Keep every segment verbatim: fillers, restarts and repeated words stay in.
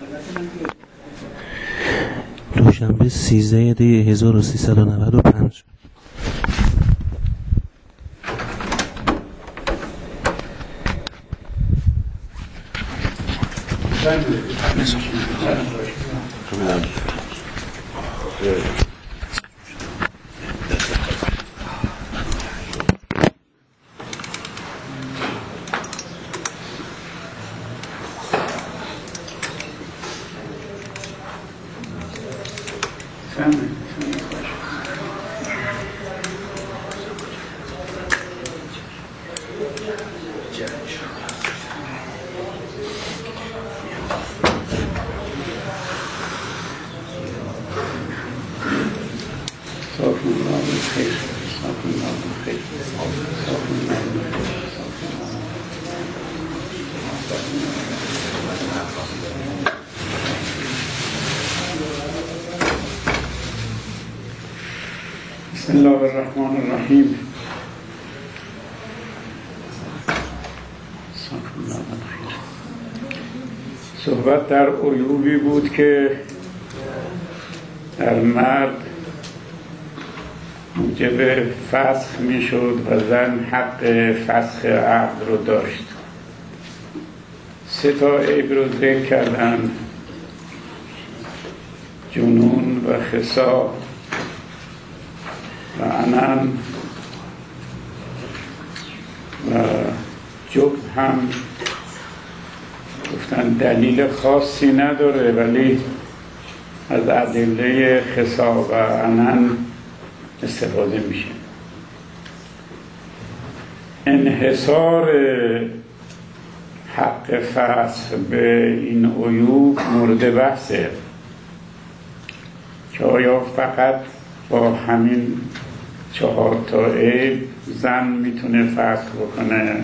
دوشنبه سیزده دی هزار و سیصد و نود و پنج. بسم الله الرحمن الرحیم. صحبت در عیوبی بود که در مرد موجب فسخ می شد و زن حق فسخ عقد رو داشت. سه تا عیب رو ذکر کردن: جنون و خسا و عنن و جبن. هم گفتن دلیل خاصی نداره ولی از ادله خسا و عنن استفاده میشه. انحصار حق فسخ به این عیوب مورد بحثه که آیا فقط با همین چهار تا عیب زن میتونه فسخ بکنه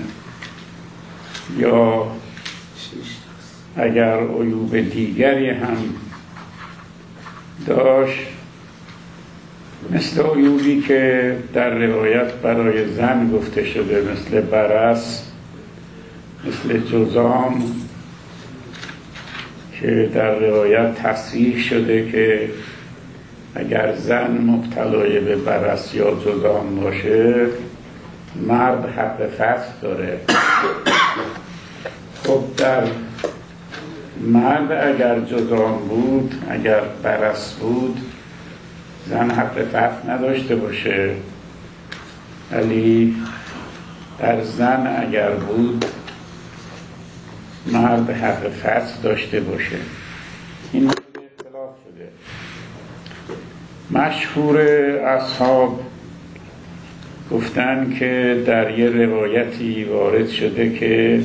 یا اگر عیوب دیگری هم داشت، مثل عیوبی که در روایت برای زن گفته شده، مثل برص، مثل جذام که در روایت تصریح شده که اگر زن مبتلای به برص یا جذام باشه مرد حق فسخ داره. خب در مرد اگر جذام بود، اگر برص بود، زن حق فسخ نداشته باشه، ولی در زن اگر بود مرد حق فسخ داشته باشه. این اختلاف شده. مشهور اصحاب گفتن که در یه روایتی وارد شده که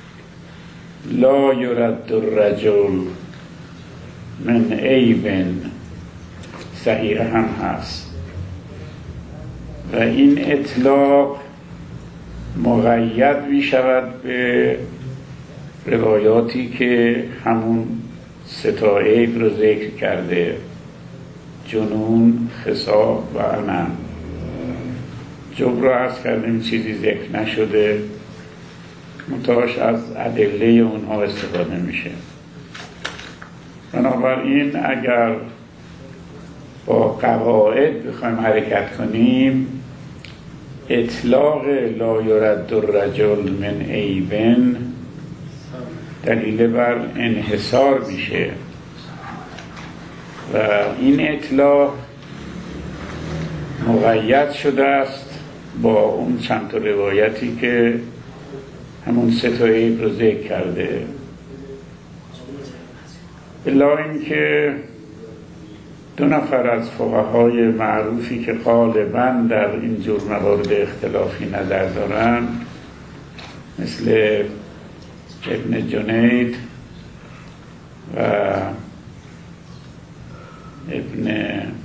لا یرد الرجل من عیب، صحیح هم هست و این اطلاق مقید می شود به روایاتی که همون سه تا عیب رو ذکر کرده: جنون، خسا و عنن. جبر رو عرض کردیم چیزی ذکر نشده، منتهاش از ادله اونها استفاده میشه. بنابراین اگر با قواعد بخوایم حرکت کنیم، اطلاق لا یرد الرجل من عیبن دلیل بر انحصار میشه و این اطلاق مقید شده است با اون چند تا روایتی که همون سه تا عیب رو ذکر کرده. الا اینکه دو نفر از فقهای معروفی که غالباً در این جور موارد اختلافی نظر دارن، مثل ابن جنید و ابن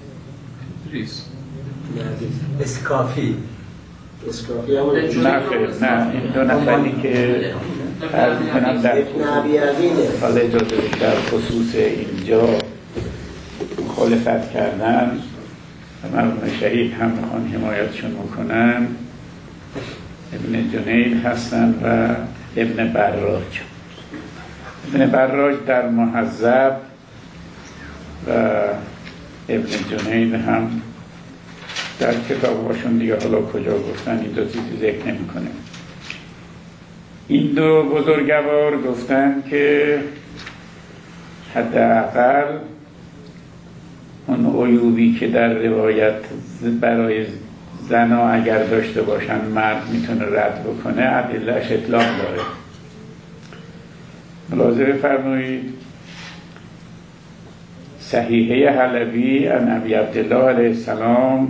اسکافی اسکافی همون نه این دو نفری که عرض کنم در حال اجازه در خصوص اینجا مخالفت کردن و مرحوم شهید هم میخوان حمایتشون بکنن، ابن جنید هستن و ابن براج. ابن براج در مهذب و ابن جنید هم در کتاب‌هاشون دیگه حالا کجا گفتن این دو چیزی ذکر نمی‌کنه. این دو بزرگوار گفتن که حداقل اون عیوبی که در روایت برای زنا اگر داشته باشن مرد میتونه رد بکنه ادله‌اش اطلاق داره. ملاحظه فرمایید صحیحه حلبی عن ابی عبدالله علیه السلام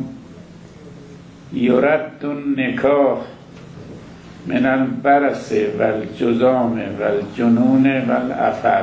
یرد النکاح من البرص و الجذام و الجنون و العفل.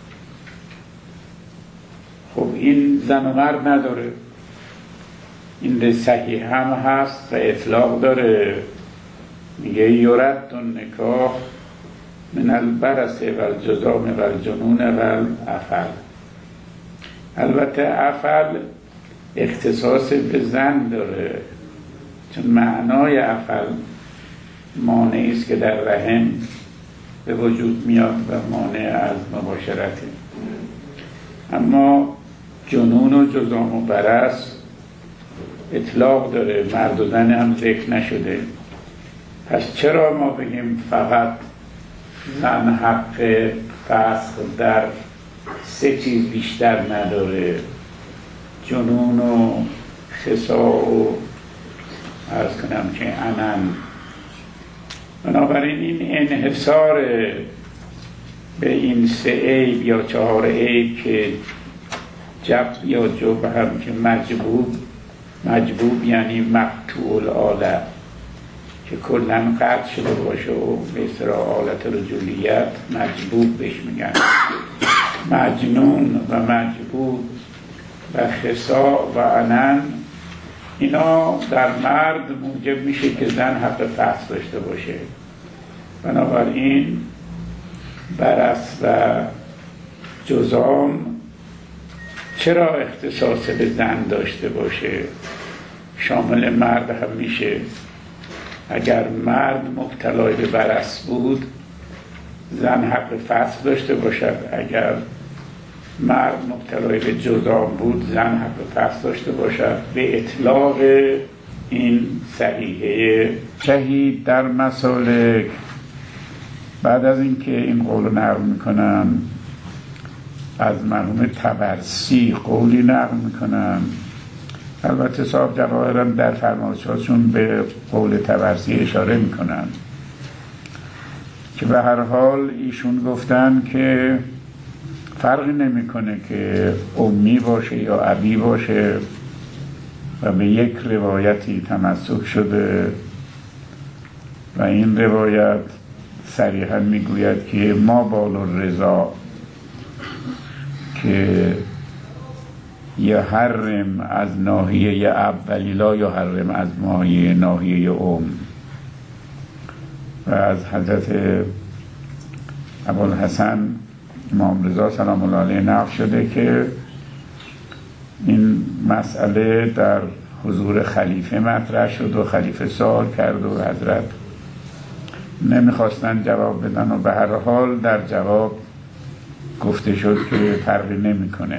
خب این زن و مرد نداره، این صحیح هم هست و اطلاق داره، میگه یرد النکاح من البرص و الجذام و الجنون و العفل. البته عفل اختصاص به زن داره، چون معنای عفل مانعی است که در رحم به وجود میاد و مانع از مباشرته. اما جنون و جذام و برص اطلاق داره، مرد و زن هم ذکر نشده. پس چرا ما بگیم فقط زن حق فسخ در سه چیز بیشتر نداره، جنون و خصاء و عرض کنم که عنن. بنابراین این انحصار به این سه عیب یا چهار عیب که جب یا جب هم که مجبوب مجبوب یعنی مقطوع الآلة که کلن قطع شده باشه و به اصطلاح آلت رجولیت مجبوب بهش میگن، مجنون و مجبوب و خصاء و عنن، اینا در مرد موجب میشه که زن حق فسخ داشته باشه. بنابراین برص و جذام چرا اختصاص به زن داشته باشه؟ شامل مرد هم میشه. اگر مرد مبتلای به برص بود زن حق فسخ داشته باشد، اگر مرد مبتلای به جذام بود زن حق فسخ داشته باشد. به اطلاق این صحیحه شهید در مسالک بعد از اینکه این قول نقل میکنن از مرحوم طبرسی قولی نقل میکنن، البته صاحب جواهرم در فرمایشاتشون به قول طبرسی اشاره میکنن که به هر حال ایشون گفتن که فرقی نمیکنه که امی باشه یا ابی باشه و به یک روایتی تمسک شده و این روایت صریحا میگوید که ما بال الرضا که یا حرم از ناحیه اولی لا یا حرم از ناحیه ناحیه ام. و از حضرت ابوالحسن امام رضا سلام الله علیه نقل شده که این مسئله در حضور خلیفه مطرح شد و خلیفه سوال کرد و حضرت نمیخواستن جواب بدن و به هر حال در جواب گفته شد که فرقی نمیکنه.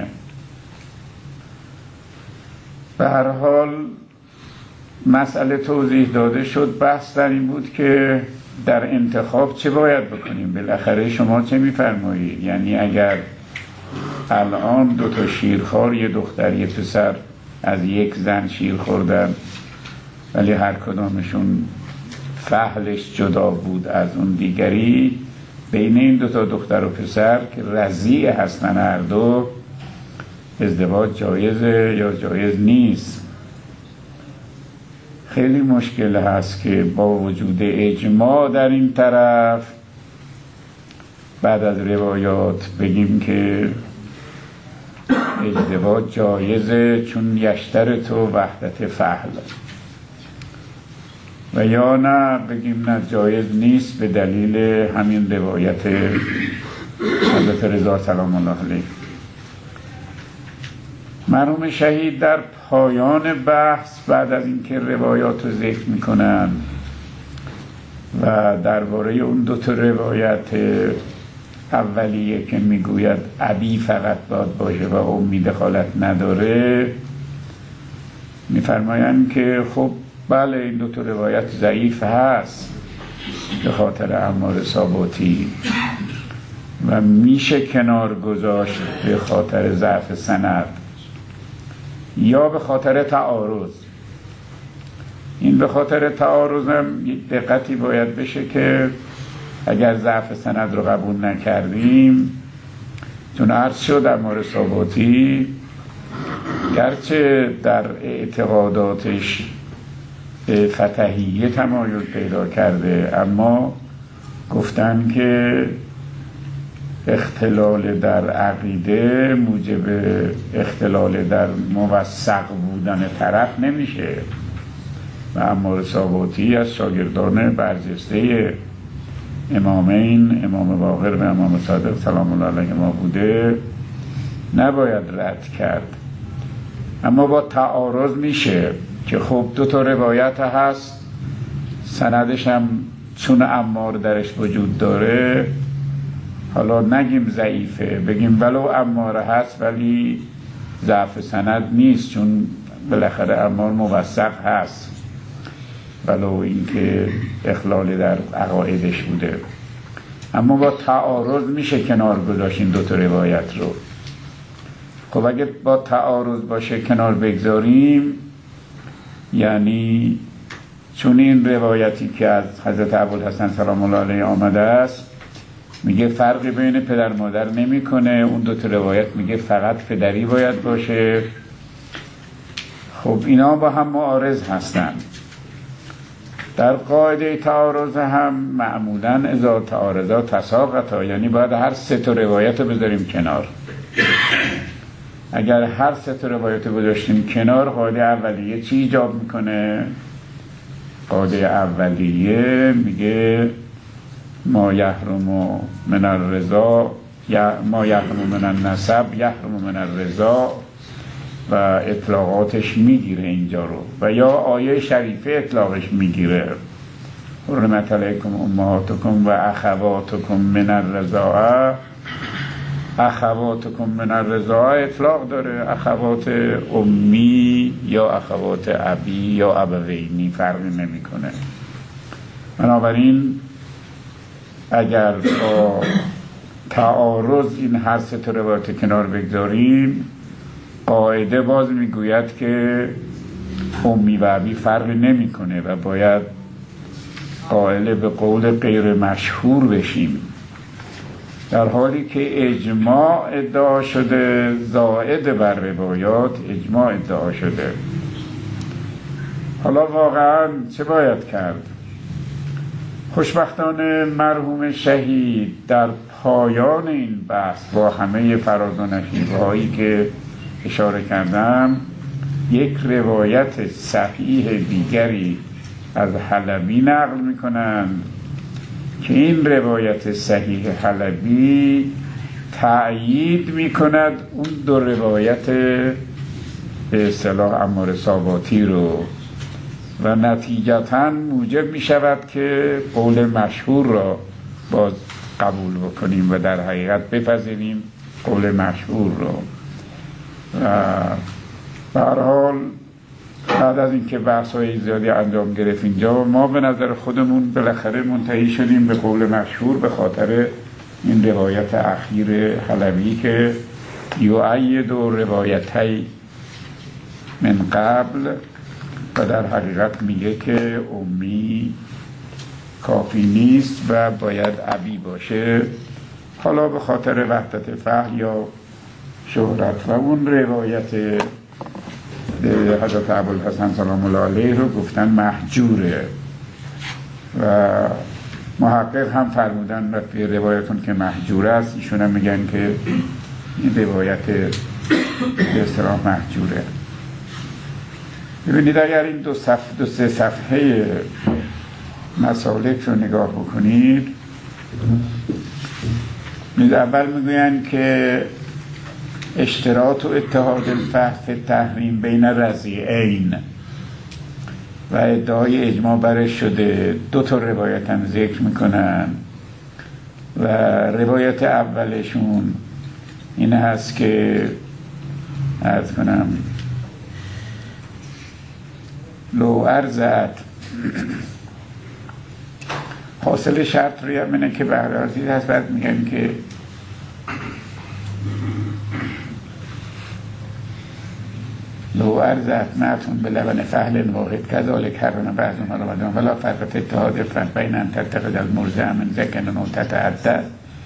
به هر حال مسئله توضیح داده شد. بحث در این بود که در انتخاب چه باید بکنیم، بالاخره شما چه میفرمایید؟ یعنی اگر الان دو تا شیرخوار، یه دختر یه پسر، از یک زن شیر خوردن ولی هر کدامشون فحلش جدا بود از اون دیگری، بین این دو تا دختر و پسر که رضیع هستن هر دو ازدواج جایزه یا جایز نیست؟ خیلی مشکل هست که با وجود اجماع در این طرف بعد از روایات بگیم که ازدواج جایزه چون یشترط و وحدت فحل، و یا نه بگیم نه جایز نیست به دلیل همین روایت حضرت رضا سلام الله علیه. مرحوم شهید در پایان بحث بعد از اینکه روایات رو ذکر میکنن و درباره اون دو تا روایت اولیه که میگوید ابی فقط باید باشه و امی دخالت نداره، میفرمایند که خب بله این دو تا روایت ضعیف هست به خاطر عمار ساباتی و میشه کنار گذاشت به خاطر ضعف سند یا به خاطر تعارض. این به خاطر تعارض هم دقتی باید بشه که اگر ضعف سند رو قبول نکردیم، چون عرض شد عمار ساباتی گرچه در اعتقاداتش فتحیه تمایل پیدا کرده، اما گفتن که اختلال در عقیده موجب اختلال در موثق بودن طرف نمیشه و عمار ساباتی از شاگردان برجسته امامین، امام باقر و امام صادق سلام الله علیهما بوده، نباید رد کرد. اما با تعارض میشه که خب دو تا روایت هست، سندش هم چون عمار درش وجود داره، حالا نگیم ضعیفه، بگیم ولو عمار هست ولی ضعف سند نیست، چون بالاخره عمار موثق هست ولو اینکه اخلال در عقایدش بوده. اما با تعارض میشه کنار گذاشت این دو تا روایت رو. خب اگه با تعارض باشه کنار بگذاریم، یعنی چون این روایتی که از حضرت ابوالحسن سلام الله علیه آمده است میگه فرقی بین پدر مادر نمی کنه، اون دو تا روایت میگه فقط پدری باید باشه، خب اینا با هم معارض هستن. در قاعده تعارض هم معمولا اذا تعارضا تساقطا، یعنی باید هر سه تا روایت رو بذاریم کنار. اگر هر سه تا روایت رو گذاشتیم کنار، قاعده اولیه چی ایجاب میکنه؟ قاعده اولیه میگه ما یحرم من الرضا، ما یحرم من النسب یحرم من الرضا، و اطلاقاتش میگیره اینجا رو، و یا آیه شریفه اطلاقش میگیره حرمت علیکم امهاتکم و اخواتکم من الرضاعه. اخواتکم من الرضاعه اطلاق داره، اخوات امی یا اخوات ابی یا ابوینی فرقی نمیکنه. بنابراین اگر با تعارض این هر سه تا روایت کنار بگذاریم، قاعده باز میگوید که امی و ابی فرقی نمیکنه و باید قائل به قول غیر مشهور بشیم، در حالی که اجماع ادعا شده زائد بر روایات، اجماع ادعا شده. حالا واقعا چه باید کرد؟ خوشبختانه مرحوم شهید در پایان این بحث با همه فراز و نشیب‌هایی که اشاره کردم، یک روایت صحیح دیگری از حلبی نقل میکنند که این روایت صحیح حلبی تأیید میکند اون دو روایت به اصطلاح عمار ساباتی رو، و نتیجتاً موجب میشود که قول مشهور را باز قبول بکنیم و در حقیقت بپذیریم قول مشهور رو. و هر حال بعد از اینکه بحث‌های زیادی انجام گرفت اینجا، ما به نظر خودمون بالاخره منتهی شدیم به قول مشهور به خاطر این روایت اخیر حلبی که یؤید روایتی من قبل، و در حقیقت میگه که امی کافی نیست و باید ابی باشه. حالا به خاطر وحدت فهم یا شهرت و اون روایت حضرت ابوالحسن سلام الله علیه رو گفتن محجوره، و محقق هم فرمودن وقتی روایتون که محجوره است، ایشون هم میگن که این روایت به اصطلاح محجوره. ببینید اگر این دو صفحه دو سه صفحه مسالک رو نگاه بکنید، اول میگوین که اشتراط و اتحاد الفهم تحریم بین رضیعین و ادعای اجماع برش شده. دو تا روایت هم ذکر میکنن و روایت اولشون این هست که عرض کنم لو ارزت حاصل شرط روی هم اینه که بهرازی هست. بعد میگن که لو ارزت معتون به لبن فهل واحد کذالک کرن بعضهم علی بعض ولا فرق فی اتحاد فرق بین ان تتخذ المرضع من ذکر و تتعدد.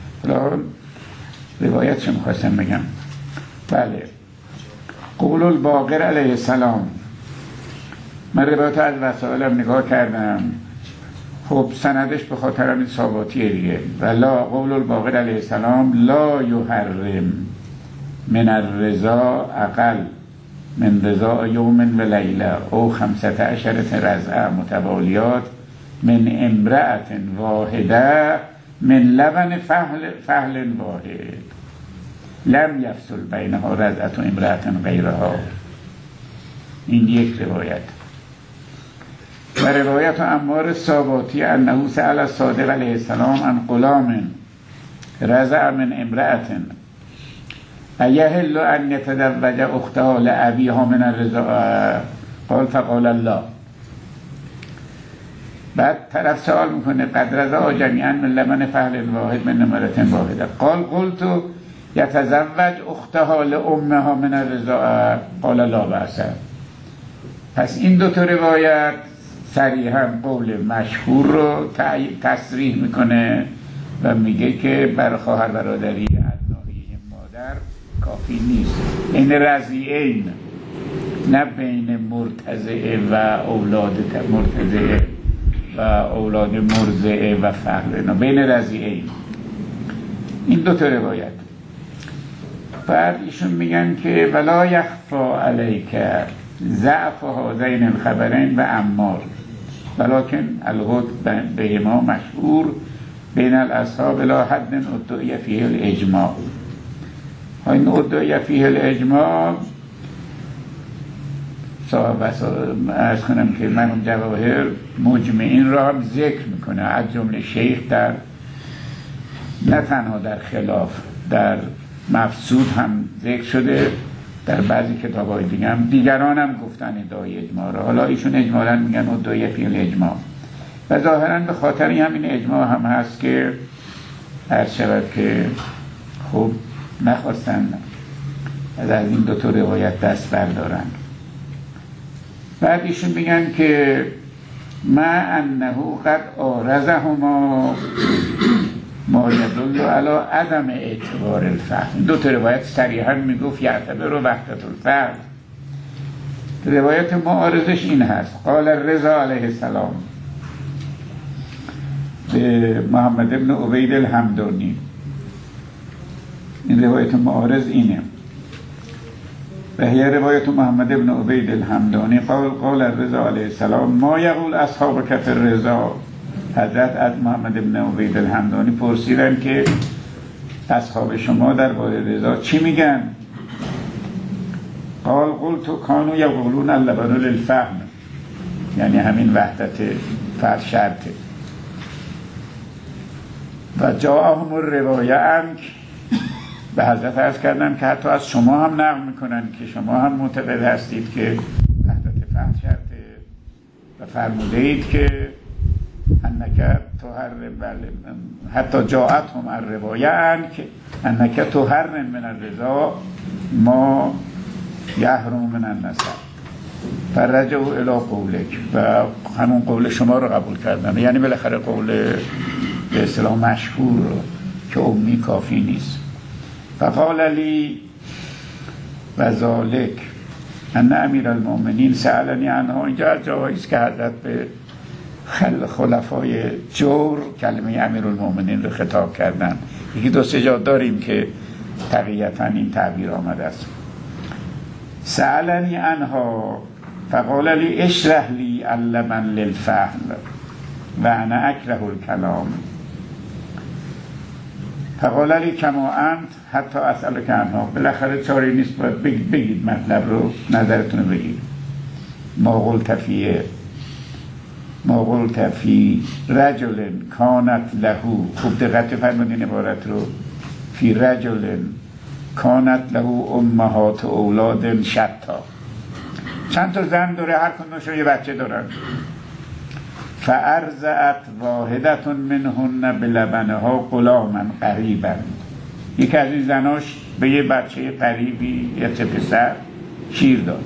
روایتش میخواستم بگم. بله، قول الباقر علیه السلام، من روایت از وسائلم نگاه کردم، خب سندش به خاطر همین ثاباتیه دیگه. ولا قول الباقر علیه السلام لا یحرم من الرضا اقل من رضا یوم و لیله او خمسة عشرة رضعه متوالیات من امرأة واحده من لبن فهل, فهل واحد لم یفصل بینها رضعة امرأة غیرها. این یک روایت. و روایت عمار ثاباتی انه سأل الصادق علیه السلام عن غلام رضع من امرأة ایحل ان یتزوج اختها لابیها من الرضاع قال فقال الله. بعد طرف سوال میکنه قد رضع جمیعا من لبن فهل واحد من امرأة واحده قال قلت یتزوج اختها لامها من الرضاع قال لا بأس. پس این دو تا روایت صریحا قول مشهور رو تصریح میکنه و میگه که بر خواهر برادری از ناحیه مادر کافی نیست. این رضیعین، نه بین مرتضعه و اولاد مرتضعه و اولاد مرضعه و فهل، نه بین رضیعین. این دو تا روایت. بعد ایشون میگن که ولا یخفا علیک ضعف هذین الخبرین و عمار ولکن الغد بهما مشهور بین الاصحاب لا حد ادعی فیه الاجماع. این ادعی فیه الاجماع صاحب ارز کنم که من جواهر مجمعین را هم ذکر میکنه، از جمله شیخ در نه تنها در خلاف در مفسود هم ذکر شده، در بعضی کتاب‌های دیگه هم دیگران هم گفتن ادعای اجماع را. حالا ایشون اجمالاً میگن ادعای فی الاجماع و ظاهراً به خاطر همین اجماع هم هست که عرض شود که خب نخواستن از این دو تا روایت دست بردارن. بعد ایشون میگن که ما انه قد آرزهما ما یدل علی عدم اعتبار الفهم. دو تا روایت صریحا میگفت یعتبر وحدت الفهم. روایت معارضش این هست قال رضا علیه السلام به محمد ابن عبید الحمدانی. این روایت معارض اینه و هی روایت محمد ابن عبید الحمدانی قال قال رضا علیه السلام ما یقول اصحاب کفر رضا. حضرت از محمد ابن عبید الحمدانی پرسیدن که اصحاب شما در باره رضا چی میگن؟ قال قلت کانوا یقولون اللبن للفهم، یعنی همین وحدت فرد شرطه. و جاءهم الروایه انک، به حضرت عرض کردم که حتی از شما هم نقل میکنن که شما هم معتقد هستید که وحدت فرد شرطه و فرموده اید که انک تحرم، بله حتی جاءتهم الروایه انک انک تحرم من الرضا ما یحرم من النسب فرجعوا الی قولک، و همون قول شما رو قبول کردن. یعنی بالاخره قول به اصطلاح مشهور رو که امی کافی نیست. فقال لی و ذالک ان امیر المؤمنین سألنی عنها. اینجا از جاهایی است که حضرت به خل خلفای جور کلمه امیر المؤمنین رو خطاب کردن. یکی دو سه جا داریم که تقییتا این تعبیر آمده است. سألنی عنها فقال لی اشرح لی اللبن للفهم و انا اکره الکلام فقال لی کما انت حتی اسألک عنها. بالاخره چاری نیست، باید بگید, بگید مطلب رو، نظرتون رو بگید. ما قلت فیه ما قلت فی رجل کانت له، خوب دقت فرمودین عبارت رو، فی رجل کانت له امهات اولاد شتا، چند تا زن داره، هر کدومشون یه بچه دارن. فارضعت واحدة منهن بلبنها غلاما قریبا، یکی از این زناش به یه بچه قریبی، یه پسر شیر داد.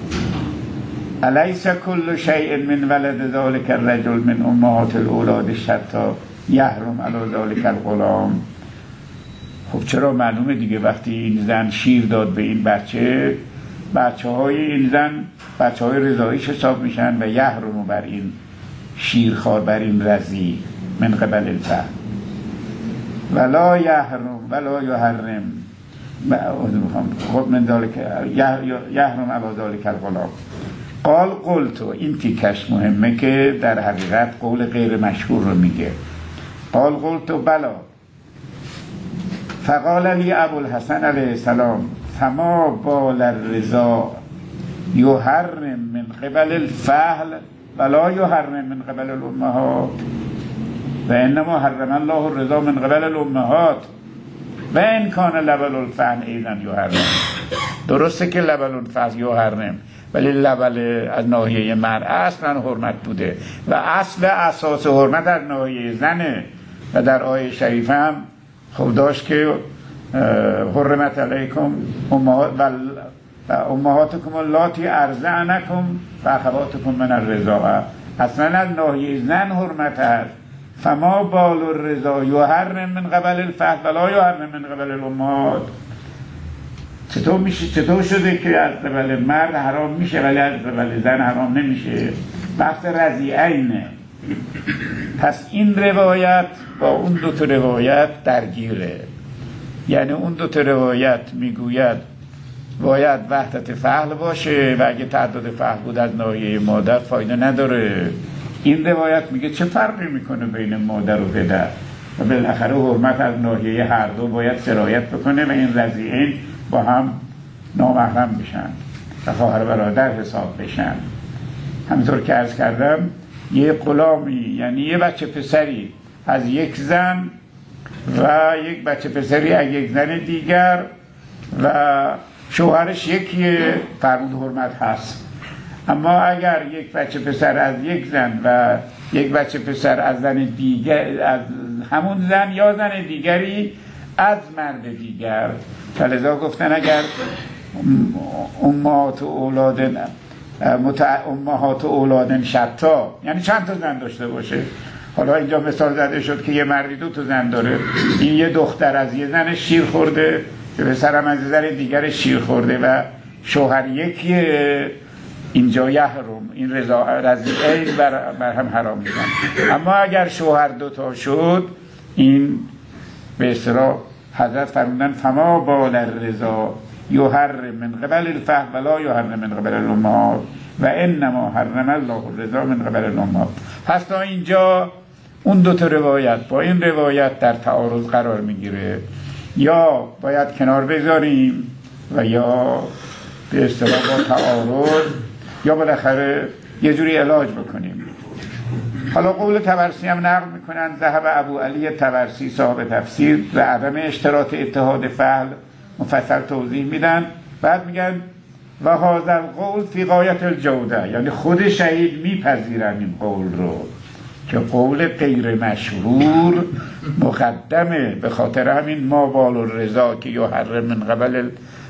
الیس کل شیء من ولد ذلك الرجل من امهات الاولاد شتا یحرم علی ذلك الغلام. خب چرا معلومه دیگه وقتی این زن شیر داد به این بچه، بچه های این زن بچه های رضاییش حساب میشن و یحرم بر این شیرخوار، بر این رضی من قبل الفهم ولا یحرم ولا یحرم خود من ذلك یحرم علی ذلك الغلام. قال قلتو، این تیکش مهمه که در حقیقت قول غیر مشهور رو میگه. قال قلتو بلا، فقال لی ابو الحسن علیه السلام فما بال الرضا یحرم من قبل الفحل ولا یحرم من قبل الامهات و انما حرم الله الرضا من قبل الامهات و ان کان لبل الفحل ایضا یحرم. درسته که لبل الفحل یحرم، ولی لبل از ناحیه مرد اصلا حرمت بوده و اصل اساس حرمت از ناحیه زنه و در آیه شریف هم خب داشت که حرمت علیکم امهاتکم اللاتی ارضعنکم و اخواتکم من الرضاعه. اصلا از ناحیه زن حرمت هست. فما بال الرضا یحرم من قبل الفحل ولا یحرم من قبل الامهات. چطور میشه، چطور شده که از قبل مرد حرام میشه ولی از قبل زن حرام نمیشه؟ بحث رضیعینه. پس این روایت با اون دو تا روایت درگیره. یعنی اون دو تا روایت میگوید باید وحدت فحل باشه و اگه تعدد فحل بود از ناحیه مادر فایده نداره. این روایت میگه چه فرقی میکنه بین مادر و پدر و بالاخره حرمت از ناحیه هر دو باید سرایت بکنه و این رضیعین با هم نامحرم بشن و خواهر برادر حساب بشن. همینطور که عرض کردم یه غلامی یعنی یه بچه پسری از یک زن و یک بچه پسری از یک زن دیگر و شوهرش یکی فرمود حرمت هست. اما اگر یک بچه پسر از یک زن و یک بچه پسر از زن دیگر، از همون زن یا زن دیگری از مرد دیگر، فلذا گفتن اگر امهات و اولادن امهات و اولادن شتا یعنی چند تا زن داشته باشه. حالا اینجا مثال زده شد که یه مردی دو تا زن داره، این یه دختر از یه زن شیر خورده، به پسرم از زن دیگر شیر خورده و شوهر یکی، اینجا یحرم، این رضا رضیعین بر, بر هم حرام میشن. اما اگر شوهر دوتا شد، این به اصطلاح حضرت فرمودن فما بال الرضا یحرم من قبل الفحل ولا یحرم من قبل الامهات و انما حرم الله الرضا من قبل الامهات. پس تا اینجا اون دو تا روایت با این روایت در تعارض قرار میگیره، یا باید کنار بذاریم و یا به اصطلاح با تعارض یا بالاخره یه جوری علاج بکنیم. حالا قول طبرسی هم نقل میکنن ذهب ابو علی طبرسی صاحب تفسیر و عدم اشتراط اتحاد فعل مفصل توضیح میدن. بعد میگن و هذا القول فی غایت الجوده، یعنی خود شهید میپذیرن این قول رو که قول غیر مشهور مقدمه، به خاطر همین ما بال الرضا که یحرم من قبل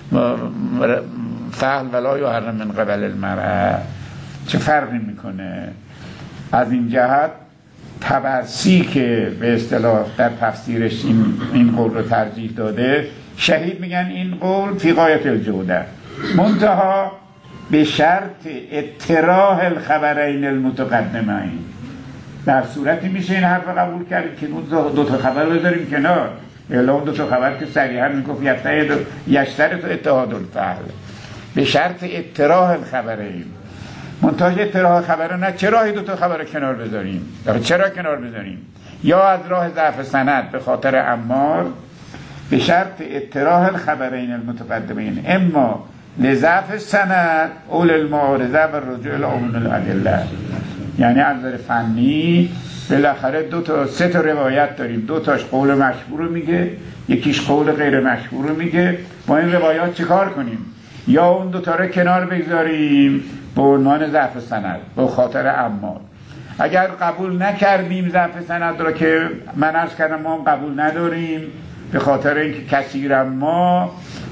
فعل ولا یحرم من قبل المرأة چه فرقی میکنه. از این جهت طبرسی که به اصطلاح در تفسیرش این, این قول رو ترجیح داده، شهید میگن این قول فی غایت الجوده، منتها به شرط اطراح الخبرین المتقدمین. در صورتی میشه این حرف قبول کرد که دو تا خبر بذاریم کنار، اعلام دو تا خبر که صریحا میگفت یشترط اتحاد الفعل به شرط اطراح الخبرین. منتها اطراح خبر نه، چرا دو تا خبر کنار بذاریم؟ چرا کنار بذاریم؟ یا از راه ضعف سند به خاطر عمار به شرط اطراح الخبرین المتقدمین، اما لضعف سند اول المعارضه و رجوع العموم الادله. یعنی از نظر فنی بالاخره دو تا سه تا روایت داریم، دو تاش قول مشهور رو میگه، یکیش قول غیر مشهور رو میگه. با این روایات چیکار کنیم؟ یا اون دو تا رو کنار بگذاریم به عنوان ضعف سند به خاطر عمار. اگر قبول نکردیم ضعف سند رو که من عرض کردم ما هم قبول نداریم به خاطر اینکه کثیرا ما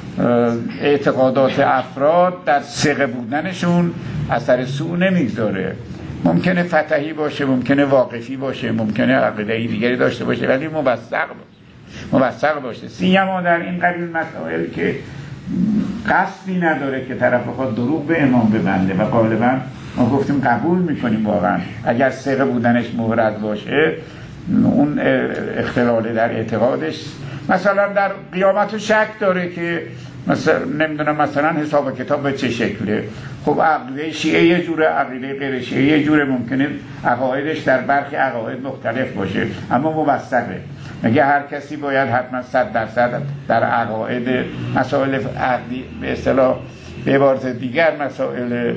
اعتقادات افراد در ثقه بودنشون اثر سو نمیگذاره. ممکنه فتحی باشه، ممکنه واقفی باشه، ممکنه عقیده دیگری داشته باشه، ولی موثق باشه موثق باشه سیما در این قبیل مسائل که قصدی نداره که طرف بخواد دروغ به امام ببنده و غالبا ما گفتیم قبول میکنیم واقعا اگر ثقه بودنش مورد باشه اون اختلال در اعتقادش. مثلا در قیامت شک داره که مثلا نمیدونم مثلا حساب کتاب به چه شکله. خب عقیده شیعه یه جوره، عقیده غیر شیعه یه جوره، ممکنه عقایدش در برخی عقاید مختلف باشه اما موثقه. مگه هر کسی باید حتما صد درصد در عقاید مسائل عقدی به اصطلاح به عبارت دیگر مسائل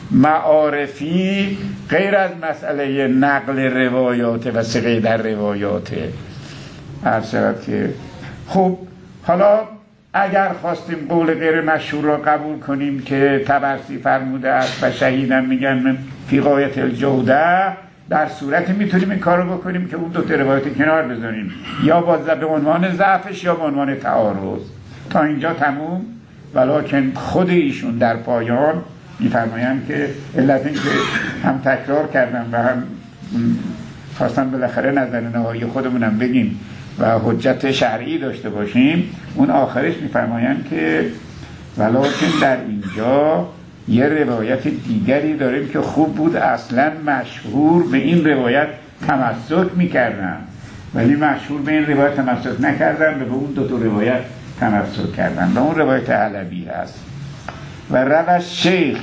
معارفی غیر از مسئله نقل روایات و ثقه در روایات عرض شود که خب حالا اگر خواستیم قول غیر مشهور را قبول کنیم که طبرسی فرموده است و شهیدن میگن فی غایت الجوده، در صورتی میتونیم این کار رو بکنیم که اون دو تا روایت کنار بذاریم، یا با به عنوان ضعفش یا به عنوان تعارض. تا اینجا تموم. ولکن خود ایشون در پایان میفرمایند که علت این که هم تکرار کردم و هم خواستم بالاخره نظر نهایی خودمونم بگیم و حجت شرعی داشته باشیم، اون آخرش میفرمایند که ولکن در اینجا یه روایت دیگری داریم که خوب بود اصلا مشهور به این روایت تمسک میکردن ولی مشهور به این روایت تمسک نکردن، به اون دو تا روایت تمسک کردن و اون روایت علوی هست. و روش شیخ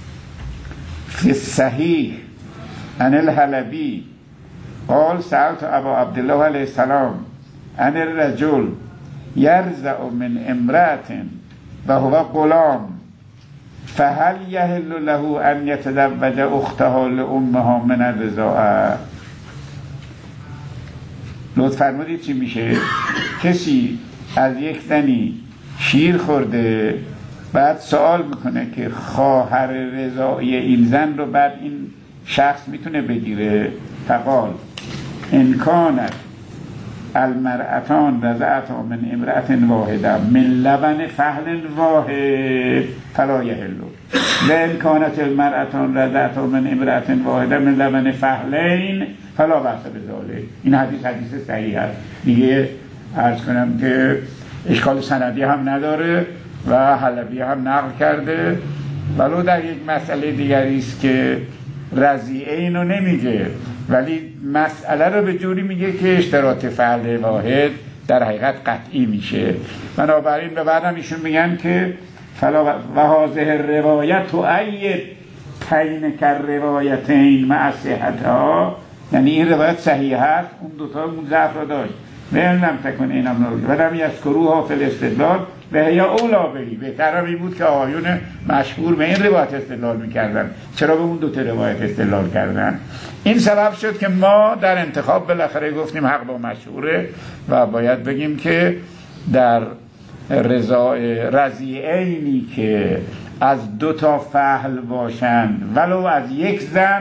فی الصحیح عن الحلبی قال سألت ابا عبدالله علیه السلام عن الرجل یرزع من امرأة و هو غلام فهل یحل له ان یتزوج اختها لامها من الرضاعه. لطف فرمودید چی میشه؟ کسی از یک زنی شیر خورده بعد سوال میکنه که خواهر رضاعی این زن رو بعد این شخص میتونه بگیره. فقال ان کانت المرأتان رضعتا من امرأة واحده من لبن فحل واحد فلا یحل و ان کانت المرأتان رضعتا من امرأة واحده من لبن فحلین فلا بأس بذلک. این حدیث حدیث صحیح است دیگه. عرض کنم که اشکال سندی هم نداره و حلبی هم نقل کرده. ولو در یک مسئله دیگری است که رضیعه اینو نمیگه ولی مسئله رو به جوری میگه که اشتراط فعل واحد در حقیقت قطعی میشه. بنابراین به بعدم ایشون میگن که فلا و هذه روایت و اید تین کر روایتین مع صحتها، یعنی این روایت صحیح هست اون دوتا اون ضعف رو داشت و این لم تکن اینم نوید و لم یذکروها فی الاستدلال و یا اولا بهی. بهتر این بود که آقایون مشهور به این روایت استدلال میکردن، چرا به اون دو تا روایت استدلال کردن؟ این سبب شد که ما در انتخاب بالاخره گفتیم حق با مشهوره و باید بگیم که در رضیعینی که از دو تا فحل باشند ولو از یک زن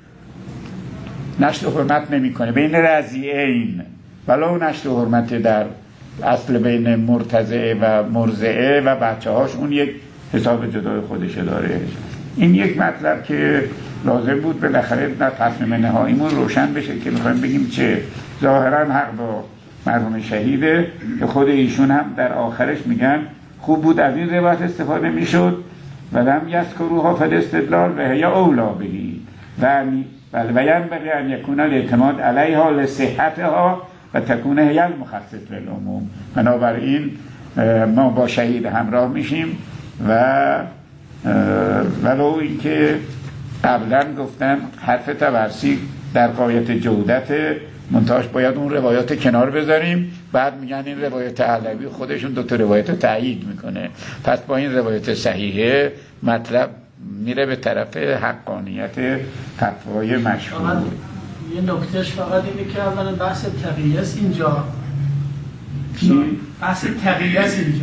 نشت حرمت نمی کنه بین رضیعین، ولو نشت حرمت در اصل بین مرتضعه و مرضعه و بچه هاش اون یک حساب جدای خودشه داره. این یک مطلب که لازم بود بالاخره در تصمیم نهاییمون روشن بشه که میخوایم بگیم چه. ظاهرا حق با مرحوم شهیده که خود ایشون هم در آخرش میگن خوب بود از این روایت استفاده میشد و لم یذکروها فی الاستدلال و هی اولا بهی و ینبغی ان یکون الاعتماد علیها لصحتها و تکون هی المخصص للعموم. بنابراین ما با شهید همراه میشیم و ولو اینکه قبلا گفتن حرف تبرسی در غایت جودت منتهاش باید اون روایات کنار بذاریم. بعد میگن این روایت علوی خودشون دو تا روایت تایید میکنه، پس با این روایت صحیحه مطلب میره به طرف حقانیت فتوای مشهور. یه نکتهش فقط اینه که اولا بحث تقیه است اینجا، بحث تقیه است اینجا،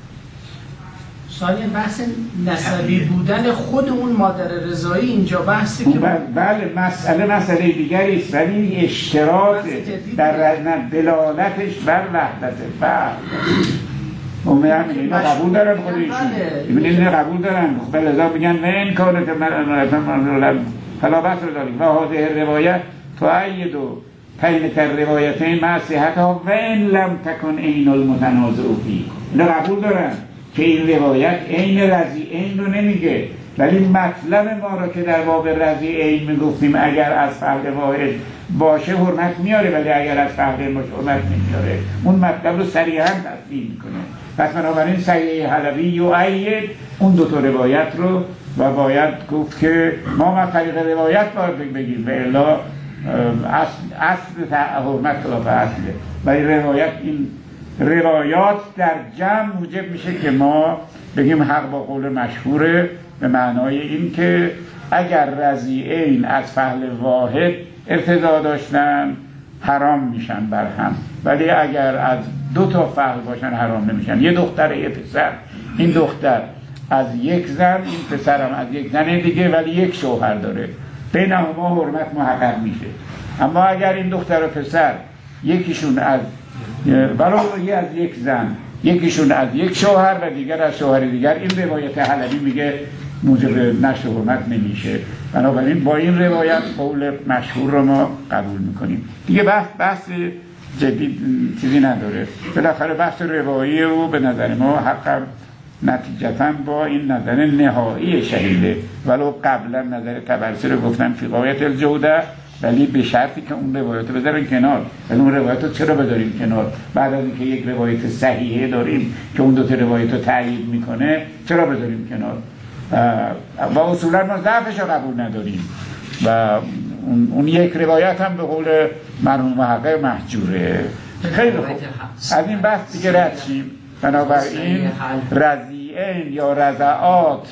ثانیاً بحث نسبی بودن خود اون مادر رضایی اینجا بحثی که بله مسئله مسئله دیگری است، ولی اشتراط در دلالتش بر وحدت فرد اومدن اینا قبول دارن خودشون ببینید اینا قبول دارن بلذا میگن و این کاره که من فلا بس رو داریم و هاده روایت تؤید بین الروایتین مع صحتها و ان لم تکن عین المتنازع فیه. اینا قبول دارن که این روایت عین رضی عین رو نمیگه، ولی مطلب ما رو که در باب رضی عین میگفتیم اگر از فعل واحد باشه حرمت میاره، ولی اگر از فعل باشه حرمت نمیاره، اون مطلب رو صریحا تصدیق میکنه. پس بنابراین صحیح حلبی یؤید اون دو تا روایت رو و باید گفت که ما ما طریق روایت باید بگیم و الا اصل اصل حرمت خلاف اصله، ولی روایت این روایات در جمع موجب میشه که ما بگیم حق با قول مشهوره، به معنای این که اگر رضیعین از فعل واحد ارتضا داشتن حرام میشن بر هم، ولی اگر از دو تا فعل باشن حرام نمیشن. یه دختر یه پسر، این دختر از یک زن، این پسرم از یک زن دیگه، ولی یک شوهر داره، بینهما حرمت محقق میشه. اما اگر این دختر و پسر یکیشون از برای از یک زن، یکیشون از یک شوهر و دیگر از شوهر دیگر، این روایت حلبی میگه موجب نشر حرمت نمیشه. بنابراین با این روایت قول مشهور رو ما قبول میکنیم. دیگه بحث بحث جدید چیزی نداره. بالاخره بحث روایی او به نظر ما حقا نتیجتا با این نظر نهایی شهیده، ولو قبلا نظر تبرسی رو گفتن فی غایت الجوده، ولی به شرطی که اون روایت رو بذارن کنار. ولی اون روایت رو چرا بذاریم کنار؟ بعد از اینکه یک روایت صحیحه داریم که اون دو تا روایت رو تایید میکنه، چرا بذاریم کنار؟ و اصولا ما ضعفش رو قبول نداریم و اون, اون یک روایت هم به قول مرحوم محقق محجوره. خیلی خوب، از این بحث دیگه رد شیم. بنابراین رضیعین یا رضعات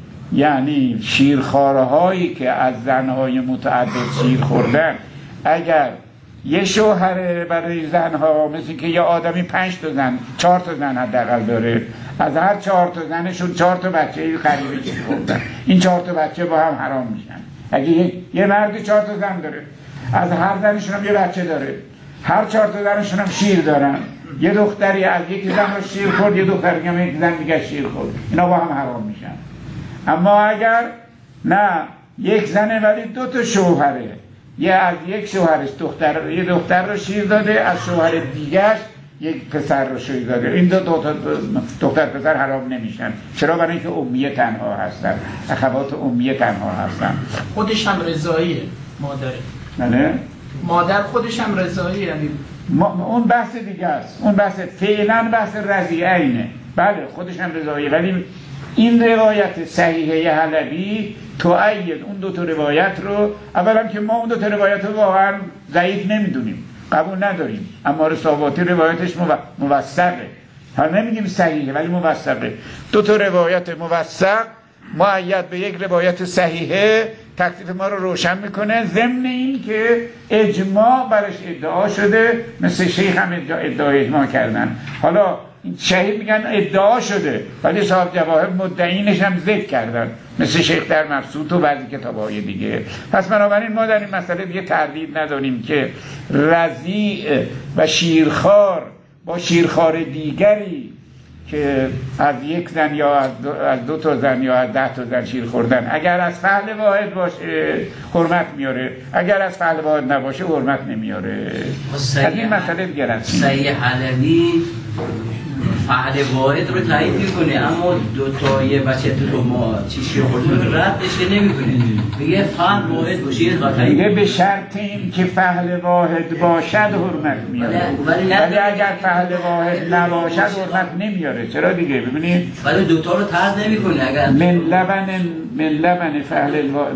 یعنی شیرخواره هایی که از زنهای متعدد شیر خوردن، اگر یه شوهر برای زنها، مثل که یه آدمی پنج تا زن، چهار تا زن حداقل داره، از هر چهار تا زنشون چهار تا بچه غریبه شیر خوردن، این چهار تا بچه با هم حرام میشن. اگه یه, یه مرد چهار تا زن داره، از هر زنشون هم یه بچه داره، هر چهار تا زنشون هم شیر دارن، یه دختری از یک زن رو شیر خورد، یه دختری هم یک زن دیگه شیر خورد، اینا با هم حرام میشن. اما اگر نه یک زنه ولی دو تا شوهره، یه از یک شوهرش دختر یه دختر رو شیر داده، از شوهر دیگرش یک پسر رو شیر داده، این دو, دو تا دختر پسر حرام نمیشن. چرا؟ برای اینکه امیه تنها هستن، اخوات امیه تنها هستن. خودش هم رضاییه مادر. نه مادر خودش هم رضاییه، یعنی ما اون بحث دیگه است. اون بحث فعلا بحث رضیعینه، بله خودش هم رضاییه، ولی این روایت صحیحه حلبی تؤید اون دو تا روایت رو. اولا که ما اون دو تا روایت رو واقعا ضعیف نمیدونیم، قبول نداریم، اما رساباتی روایتش موثقه، ها نمیگیم صحیحه ولی موثقه. دو تا روایت موثق مؤید به یک روایت صحیحه تکلیف ما رو روشن میکنه، ضمن این که اجماع برش ادعا شده، مثل شیخ هم ادعای اجماع کردن. حالا شهید میگن ادعا شده، ولی صاحب جواهر مدعینش هم ذکر کردن، مثل شیخ در مبسوط و بعضی کتاب‌های دیگه. پس بنابراین ما در این مسئله دیگه تردید نداریم که رضیع و شیرخوار با شیرخوار دیگری که از یک زن یا از دو, از دو تا زن یا از ده تا زن شیر خوردن، اگر از فعل واحد باشه حرمت میاره، اگر از فعل واحد نباشه حرمت نمیاره. از این مسئله دیگه رسیم. صحیح حلبی فعل واحد رو تایید میکنه، اما دو تا یه بچه دو تا ما چی شیر خورده ردش نمیکنه، میگه فعل واحد باشه میگه به شرط این که فعل واحد باشد حرمت میاره، ولی اگر فعل واحد نباشد حرمت نمیاره. چرا دیگه؟ ببینید ولی دو تا رو ترد نمیکنه. اگر من لبن من لبن فعل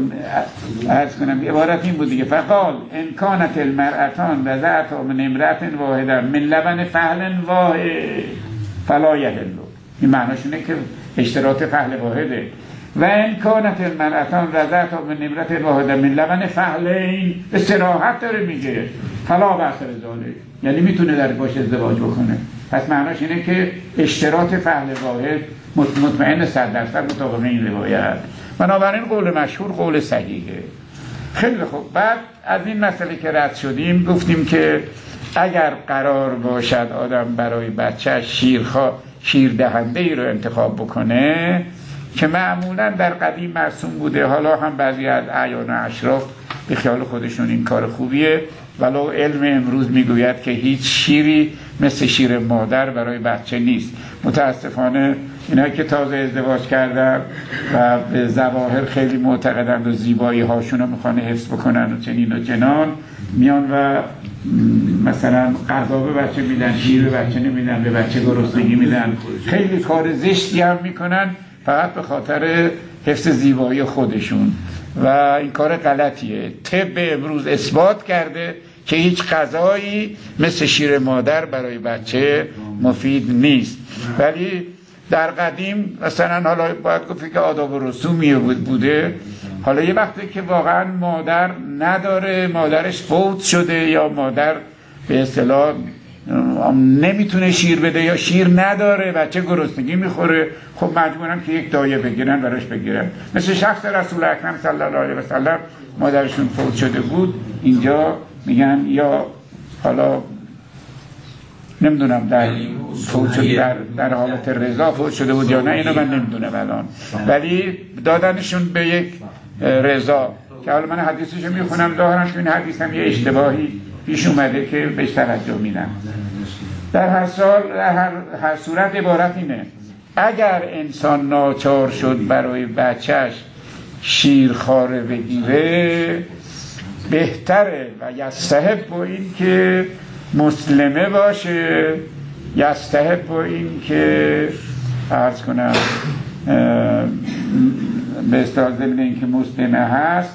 عرض کنم عبارت این بود دیگه، فقال ان کانت المرأتان رضعت من امرأة واحده من لبن فعل واحد فلا یحل. این معناش اینه که اشتراط فعل واحده. و این کانت المرأتان رضعت من نمرت واحده من لبن فحلین، استراحت داره میگه فلا بأس بذالک، یعنی میتونه در باش ازدواج بکنه. پس معناش اینه که اشتراط فحل واحد مطمئن صد درصد مطابق این روایت. بنابراین قول مشهور قول صحیحه. خیلی خوب. بعد از این مسئله که رد شدیم گفتیم که اگر قرار باشد آدم برای بچه شیرخوا شیر دهنده ای رو انتخاب بکنه که معمولا در قدیم مرسوم بوده، حالا هم بعضی از اعیان و اشراف به خیال خودشون این کار خوبیه، ولو علم امروز میگوید که هیچ شیری مثل شیر مادر برای بچه نیست. متاسفانه اینایی که تازه ازدواج کردن و به ظواهر خیلی معتقدند و زیبایی هاشون رو میخوان حفظ بکنن و چنین و چنان، میان و مثلا غذا به بچه میدن، شیر به بچه نمیدن، به بچه گرسنگی میدن، خیلی کار زشتی هم میکنن فقط به خاطر حفظ زیبایی خودشون و این کار غلطیه. طب امروز اثبات کرده که هیچ غذایی مثل شیر مادر برای بچه مفید نیست. ولی در قدیم مثلا حالا باید گفت که آداب و رسومی بوده، حالا یه وقتی که واقعا مادر نداره، مادرش فوت شده یا مادر به اصطلاح نمیتونه شیر بده یا شیر نداره، بچه گرسنگی میخوره، خب مجبورن که یک دایه بگیرن براش بگیرن. مثل شخص رسول اکرم صلی الله علیه و سلم مادرشون فوت شده بود، اینجا میگن یا حالا نمیدونم در فوت شده در, در حالت رضا فوت شده بود یا نه، اینو من نمیدونم الان، ولی دادنشون به یک رضا که حالا من حدیثشو میخونم، ظاهرا تو این حدیث هم یه اشتباهی پیش اومده که بهش توجه میدم. در هر سال هر, هر صورت عبارت اینه اگر انسان ناچار شد برای بچهش شیرخواره بگیره بهتره و یستحب با این که مسلمه باشه، یستحب با این که عرض کنم به اصطلاح ضمن این که مسلمه هست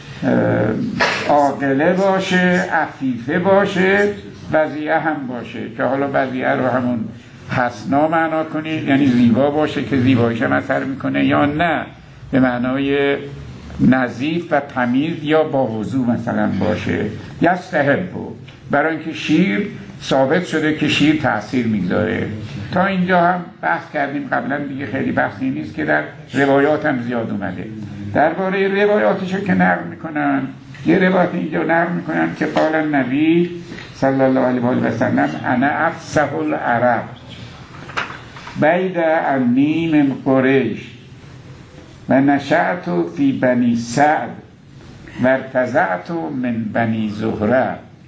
عاقله باشه، عفیفه باشه، وضیعه هم باشه که حالا وضیعه رو همون حسنا معنا کنید، یعنی زیبا باشه که زیباییش هم اثر میکنه، یا نه به معنای نظیف و تمیز یا با وضو مثلا باشه. یستحب بود برای اینکه شیر ثابت شده که شیر تأثیر میگذاره. تا اینجا هم بحث کردیم قبلا دیگه، خیلی بحثی نیست که در روایات هم زیاد اومده. درباره روایاتشو که نقل میکنن، یه روایت اینجا نقل میکنن که قال النبی صلی الله علیه و سلم انا افصح العرب بعید عنی من قریش و نشأت فی بنی سعد و ارتضعت من بنی زهره.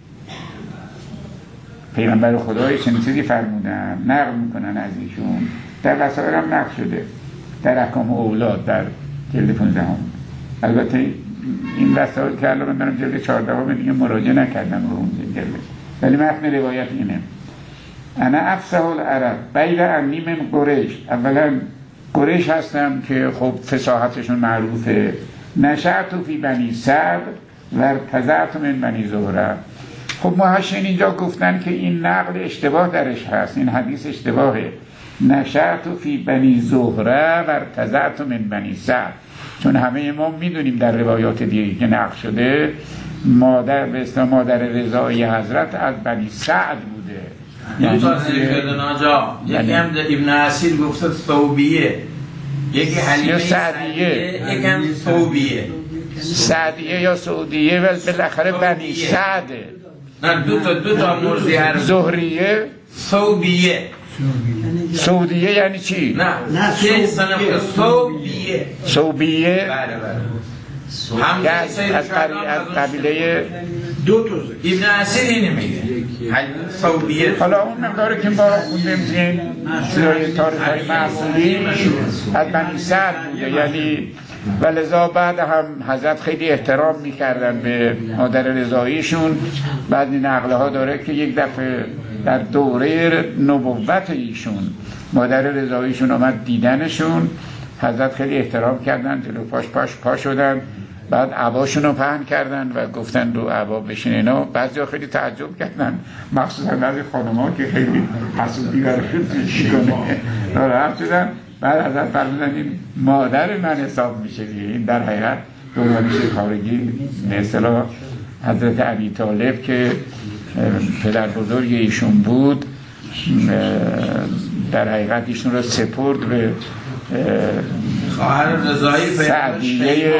پیغمبر خدای چنین چیزی فرمودن، نقل میکنن از ایشون، در وسائل هم نقل شده، در احکام اولاد در جلد پانزده هم. البته این وسائل که الان من دارم جلد چهارده هم دیگه مراجعه نکردم به اون جلد، ولی متن روایت اینه انا افصح العرب بعید عنی من قریش. اولا قریش هستم که خب فصاحتشون معروفه. نشأت فی بنی سعد و ارتضعت من بنی زهره. خب محشین اینجا گفتن که این نقل اشتباه درش هست، این حدیث اشتباهه. نشأت فی بنی زهره و ارتضعت من بنی سعد، چون همه ما میدونیم در روایات دیگه که نقل شده مادر به اصطلاح مادر رضایی حضرت از بنی سعد بوده. یعنی ناجا یکی هم ابن اسیر گفته ثوبیه، یکی حلیمه سعدیه، یکی هم ثوبیه. سعدیه یا سعودیه ولی بالاخره بنی سعده. نه دو تا دو تا مرزی هر زهریه ثوبیه. سعودیه یعنی چی؟ نه نه ثوبیه ثوبیه ثوبیه بله بله هم از قبیله دو تا ابن اسیر اینه میگه ثوبیه. حالا اون مقداری که ما خوندیم این سیره تاریخی معصولی از بنی سعد بوده، یعنی و لذا بعد هم حضرت خیلی احترام میکردن به مادر رضاییشون. بعد این نقله ها داره که یک دفعه در دوره نبوت ایشون مادر رضاییشون آمد دیدنشون، حضرت خیلی احترام کردن، جلو پاش پاش پا شدن، بعد عباشون رو پهن کردن و گفتن رو عبا بشین اینا. بعضی ها خیلی تعجب کردن، مخصوصا بعضی خانم ها که خیلی حسودی برشون شکنه ناراحت شدن. بعد حضرت فرمودن این مادر من حساب میشه دیگه. این در حقیقت دوران شیرخوارگی به اصطلاح حضرت ابی طالب که پدر بزرگ ایشون بود در حقیقت ایشون رو سپرد به خواهر رضایی سعدیه،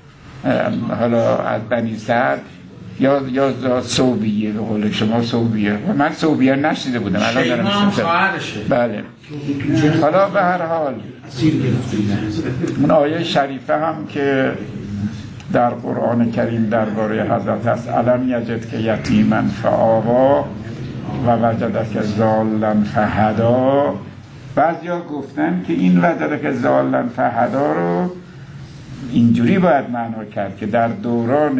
حالا از بنی سعد یا یا صوبیه، به قول شما صوبیه. من صوبیه نشیده بودم، الان دارم خواهرشه. بله. حالا به هر حال اون آیه شریفه هم که در قرآن کریم درباره حضرت هست، الم یجد که یتیما فآوا و وجدک ضالا فهدا. بعضیا گفتن که این وجدک ضالا فهدا رو اینجوری باید معنا کرد که در دوران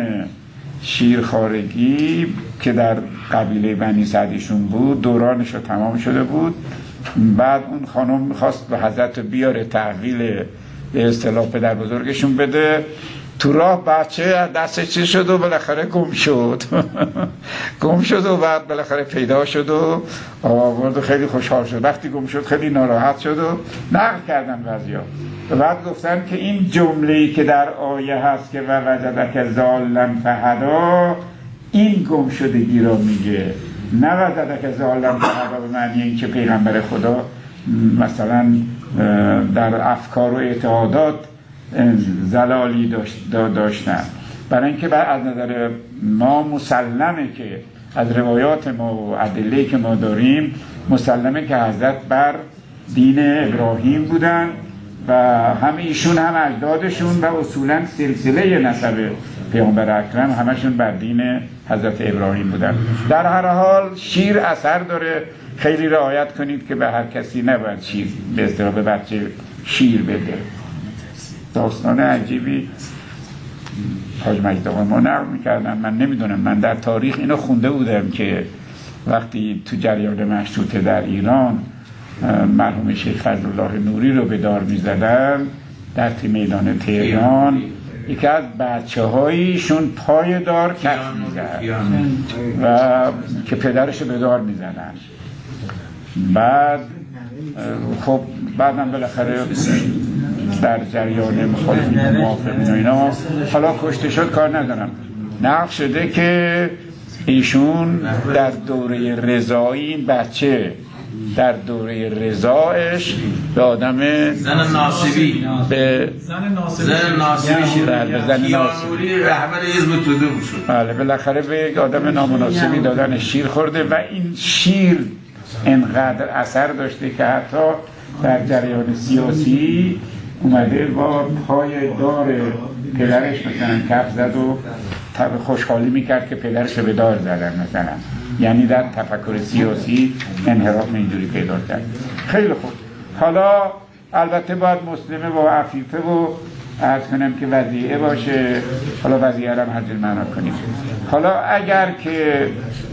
شیرخوارگی که در قبیله بنی سعدیشون بود، دورانش رو تمام شده بود، بعد اون خانم میخواست به حضرت بیاره تحویل به اصطلاح پدر بزرگشون بده، تو راه بچه دست چی شد و بالاخره گم شد گم شد و بعد بالاخره پیدا شد و آورد و خیلی خوشحال شد. وقتی گم شد خیلی ناراحت شد و نقل کردن بعضیا و بعد گفتن که این جمله‌ای که در آیه هست که و وجدک ضالا فهدا، این گم شدگی را میگه، نه وجدک ضالا فهدا به معنی این که پیغمبر خدا مثلا در افکار و اعتقادات زلالی داشت داشتن. برای اینکه از نظر ما مسلمه که از روایات ما و ادله که ما داریم مسلمه که حضرت بر دین ابراهیم بودن و همه ایشون هم اجدادشون و اصولا سلسله نسب پیامبر اکرم همشون بر دین حضرت ابراهیم بودن. در هر حال شیر اثر داره، خیلی رعایت کنید که به هر کسی نباید شیر به اصطلاح به بچه شیر بده. داستان عجیبی حاج مجید آقا ما نقل میکردن، من نمیدونم، من در تاریخ اینو خونده بودم که وقتی تو جریان مشروطه در ایران مرحوم شیخ فضل الله نوری رو به دار میزدن در میدان تهران، یکی از بچه هایشون پای دار کف میزد و که پدرش رو به دار میزدن. بعد خب بعدم بالاخره در جریان مخالفین و موافقین و اینا حالا کشته شد، کار ندارم. نقل شده که ایشون در دوره رضایی، این بچه در دوره رضایش به آدم زن ناصبی به زن ناصبی شد، زن نوری رهبر حزب توده بود. بله بالاخره به آدم نامناسبی دادن شیر خورده و این شیر انقدر اثر داشته که حتی در جریان سیاسی اومده با پای دار پدرش مثلا کف زد و خوشحالی میکرد که پدرش به دار زدن مثلا، یعنی در تفکر سیاسی انحراف اینجوری پیدا کرد. خیلی خوب. حالا البته باید مسلمه و عفیفه و عرض کنم که وضیعه باشه، حالا وضیعه رو هم هرجور معنا کنیم. حالا اگر که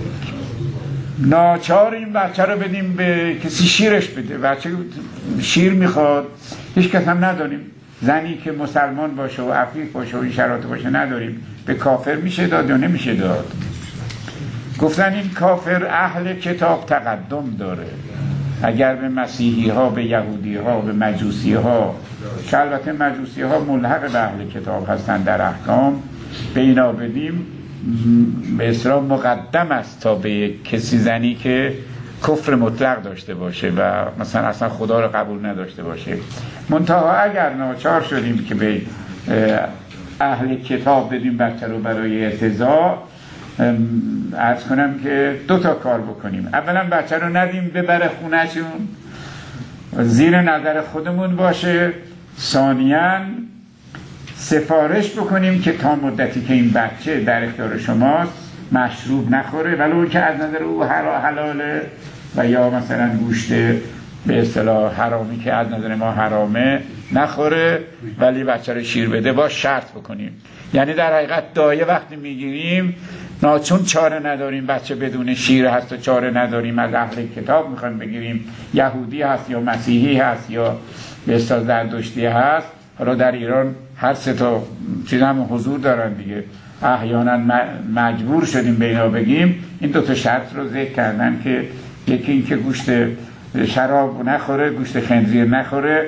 ناچار این بچه رو بدیم به کسی شیرش بده، بچه شیر میخواد، هیچ کس هم نداریم، زنی که مسلمان باشه و عفیف باشه و این شرایط باشه نداریم، به کافر میشه داد یا نمیشه داد؟ گفتن این کافر اهل کتاب تقدم داره، اگر به مسیحی ها، به یهودی ها، به مجوسی ها، که البته مجوسی ها ملحق به اهل کتاب هستن در احکام، به اینا بدیم به اصطلاح مقدم است تا به کسی زنی که کفر مطلق داشته باشه و مثلا اصلا خدا رو قبول نداشته باشه. منتها اگر ناچار شدیم که به اهل کتاب بدیم بچه رو برای ارتضاع، عرض کنم که دو تا کار بکنیم. اولا بچه رو ندیم ببره خونهشون، زیر نظر خودمون باشه. ثانیاً سفارش بکنیم که تا مدتی که این بچه در اختیار شماست مشروب نخوره، ولو که از نظر او حلاله و یا مثلا گوشت به اصطلاح حرامی که از نظر ما حرامه نخوره، ولی بچه رو شیر بده. با شرط بکنیم، یعنی در حقیقت دایه وقتی میگیریم چون چاره نداریم بچه بدون شیر هست و چاره نداریم از اهل کتاب میخوایم بگیریم، یهودی هست یا مسیحی هست یا به اصطلاح زرتشتی هست. حالا در ایران هر سه تا چیز هم حضور دارن دیگه، احیانا مجبور شدیم به اینا بگیم. این دو تا شرط رو ذکر کردن که یکی این که گوشت شراب نخوره، گوشت خنزیر نخوره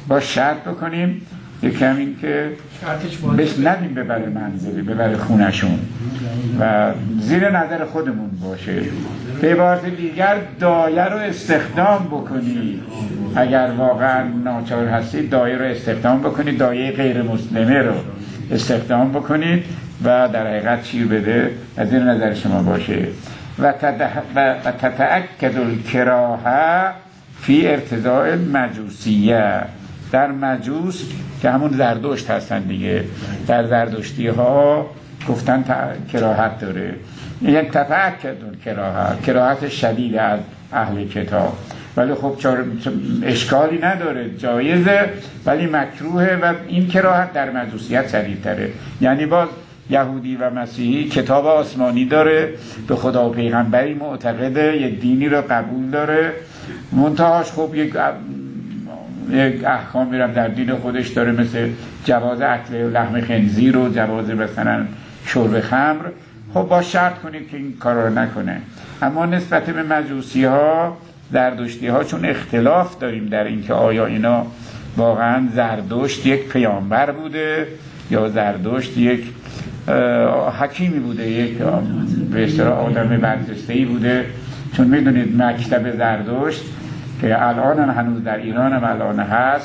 با شرط بکنیم یکم این که بهش ندیم ببره منزلی ببره خونشون و زیر نظر خودمون باشه. به عبارت دیگر دایه رو استخدام بکنید، اگر واقعا ناچار هستید دایه رو استخدام بکنید، دایه غیر مسلمه رو استخدام بکنید و در حقیقت شیر بده از زیر نظر شما باشه. و تتأکد الکراهه فی ارتضاء المجوسیه، در مجوس که همون زردشت هستن دیگه، در زردشتی ها گفتن کراهت داره، یعنی تتأکد الکراهه، کراهت شدید از اهل کتاب، ولی خب اشکالی نداره، جایزه ولی مکروهه و این کراهت در مجوسیت شدیدتره. یعنی باز یهودی و مسیحی کتاب آسمانی داره، به خدا و پیغمبری معتقده، یک دینی رو قبول داره، منتهاش خب یک یک احکام میرم در دین خودش داره، مثل جواز اکل لحم خنزیر و جواز مثلا شرب خمر. خب با شرط کنید که این کارا رو نکنه. اما نسبت به مجوسی ها زردشتی ها چون اختلاف داریم در اینکه آیا اینا واقعا زردشت یک پیامبر بوده یا زردشت یک حکیمی بوده، یک به اصطلاح آدم برجسته‌ای بوده. چون میدونید مکتب زردشت که الان هنوز در ایران هم الان هست،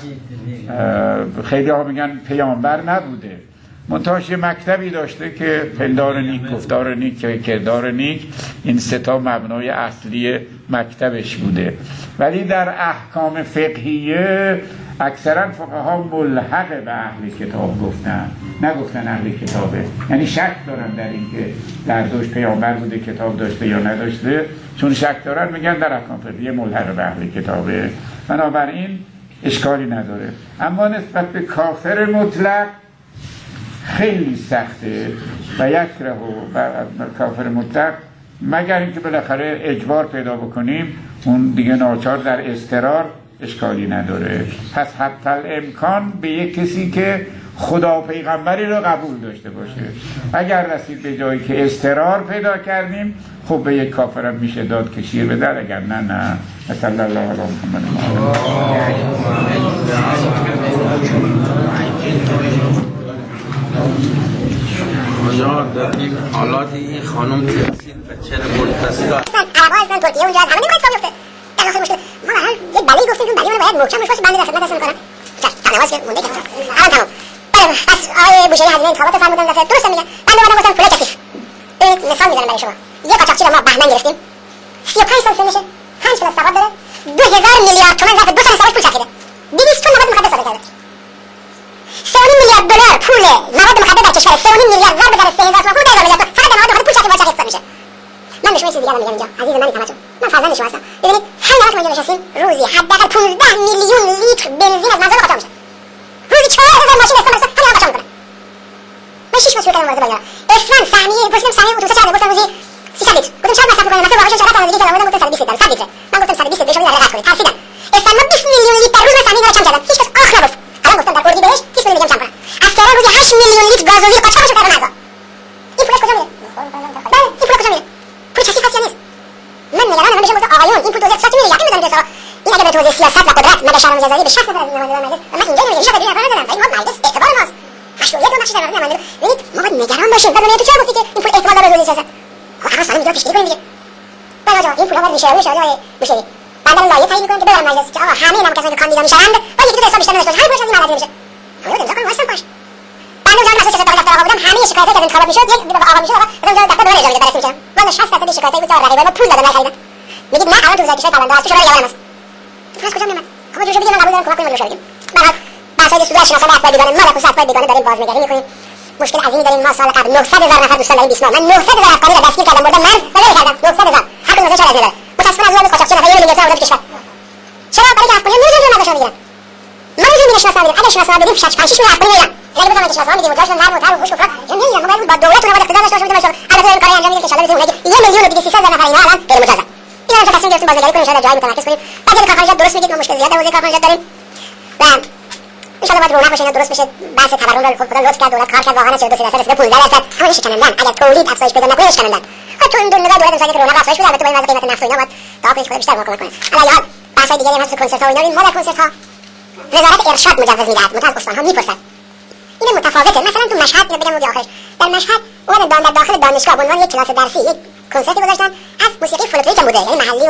خیلی ها میگن پیامبر نبوده، منتهاش یه مکتبی داشته که پندار نیک، گفتار نیک، کردار نیک، این سه تا مبنای اصلی مکتبش بوده. ولی در احکام فقهیه اکثرا فقها ملحق به اهل کتاب گفتن، نگفتن اهل کتابه، یعنی شک دارن در این که زردشت پیامبر بوده، کتاب داشته یا نداشته، چون شک دارن میگن در احکام فقهیه ملحق به اهل کتابه، بنابراین اشکالی نداره. اما نسبت به کافر مطلق خیلی سخته و یکره و کافر مطلق، مگر اینکه بالاخره اجبار پیدا بکنیم، اون دیگه ناچار در اضطرار اشکالی نداره. پس حتی الامکان به یک کسی که خدا و پیغمبری رو قبول داشته باشه. اگر رسید به جایی که اضطرار پیدا کردیم، خب به یک کافرم میشه داد که شیر بده، اگر نه نه. صلی الله علی محمد. آیا در این حالات این خانم تحصیل و چرا متصل عربا هستن ترکیه اونجا همه نمیخواید سا بیفته در داخل مشکل. ما هر یک بلایی گفتیم که بلی باید محکم روش باشه، بنده در خدمتتون میکنم. چشم نماز که مونده که الان تمام. بله پس آقای بوشهری هزینه انتخابات فرمودن دفعه درست میگن. بنده اومدم گفتم پول کثیف. ببینید مثال میزنم برای شما. یه قاچاقچی رو ما بهمن گرفتیم، سی و پنج سال سنشه، پنج کلاس سواد داره، دو هزار میلیارد تومان ظرف دو سال حسابش پول چرخیده، دویست تن مواد مخدر صادر کرده، سه و نیم میلیارد دلار پول مواد مخدر در کشور، سه و نیم میلیارد ضرب در سه هزار تومان پول در میلیارد فقط در مواد مخدر پول چرخیده، واسه حساب میشه. من به شما چیز دیگه میگم اینجا، عزیز من همتون، من فرزند شما هستم. ببینید هر نفر که اینجا نشستیم روزی حداقل پانزده میلیون لیتر بنزین از مغازه قاچاق میشه. روزی چهار هزار ماشین استفاده میشه، همین قاچاق میکنه. من شش ماه شروع کردم مغازه بگیرم. اسفند سهمیه گفتم سهمیه اتوبوس چقدر؟ گفتم روزی سیصد لیتر. گفتم چقدر مصرف می‌کنی؟ مثلا واقعا چقدر تازگی کردم، گفتم صد و بیست لیتر، صد لیتر. من گفتم صد و بیست بهش میگم رقم کنید. ترسیدم. اسفند ما بیست میلیون لیتر روز سهمیه رو کم کردم. هیچ کس آخ نگفت. الان گفتم در کردی بهش بیست میلیون کم کنم. از تهران روزی هشت میلیون لیتر گازوئیل قاچاقش کردم مغازه. این پول کجا میره؟ بله این پول کجا میره؟ پول کسی خاصی نیست. من نگرانم، من بهش گفتم آقایون این پول توزیع اقتصادی میره، یقین می‌ذارم که این اگه به توزیع سیاست و قدرت مگه شرم جزایی به شصت نفر از نمایندگان مجلس و من اینجا نمیگم هیچ وقت نفر ندارم، این ما مجلس اعتبار ماست، مشروعیت اون بخشش در مورد نماینده. ببینید ما باید نگران باشیم. بعد من تو چرا گفتی که این پول احتمال داره توزیع سیاست؟ خب هر سال میگم پیشگیری کنیم دیگه. بعد آقا این پولا باید میشه میشه آقای بوشهری بعد لایحه تعیین می‌کنیم که برم مجلس که آقا همه نام کسانی که کاندیدا میشن با یک دو حساب بیشتر نمیشه، هر پولش از این مبلغ میشه. خب امضا کنم واسه باش. بعد اونجا مسئله شده دفتر آقا بودم، همه شکایتی که از انتخابات میشد یک آقا میشد، آقا اونجا دفتر دوباره اجازه میده بررسی میشه. والله شصت درصد شکایتی بود که رقیبای ما پول دادن نخریدن. میگید نه الان تو وزارت کشور پرونده است، شورای نگهبان است. پس کجا میاد؟ آقا جوشو بگیم من قبول دارم، کمک کنیم جوشو بگیم. بعد بحثای سوده شناسنامه افراد بیگانه، ما خصوص افراد بیگانه داریم بازنگری میکنیم. مشکل عظیمی داریم. ما سال قبل نهصد هزار نفر دوستان داریم بیست ماه. من نهصد هزار افغانی رو دستگیر کردم، مورد من ولی کردم نهصد هزار. هر کدوم از چهار هزار. متأسفانه از اون قاچاقچی نفر یه میلیون تا اورد کشور. چرا؟ برای افغانی نمیدونم نمیدونم نشون میگیرن. ما نمیدونم شناسنامه بدیم. اگه شناسنامه بدیم شش پنج شش میلیون افغانی میگن. اگه بزنم شناسنامه بدیم وجاش نرم و تر و خوش و فر. یا نمیدونم ما باید با دولت اونها اقتدار داشته باشیم باشیم. البته این کاری انجام میدیم که ان شاء الله بتونیم اگه یه میلیون و دویست هزار نفر اینا الان غیر مجاز. اینا رو تصمیم گرفتیم بازنگری کنیم، ان شاء الله جایی متمرکز کنیم. بعد کارخانجات درست میگید، ما مشکل زیاد در حوزه کارخانجات داریم. و ان شاء الله باید رونق بشه، اینا درست بشه. بحث تورم رو خود خدا لطف کرد، دولت کار کرد، واقعا چهل و دو درصد رسیده پانزده درصد. همون شکنندن. اگر تولید افزایش پیدا نکنه شکنندن. خب تو این دو نگاه دولت انسانی که رونق افزایش بده، البته با این وضع قیمت نفت و اینا باید تا کنش خود بیشتر کمک کنه. علی حال بحث دیگه هم هست، کنسرت ها و اینا. این مال کنسرت ها وزارت ارشاد مجوز میدهد منتها از استانها میپرسد. این متفاوته. مثلا تو مشهد بگم اونجا آخرش در مشهد اومدن در داخل دانشگاه به عنوان یک کلاس درسی یک کنسرتی گذاشتن از موسیقی فولکلوریک بوده، یعنی محلی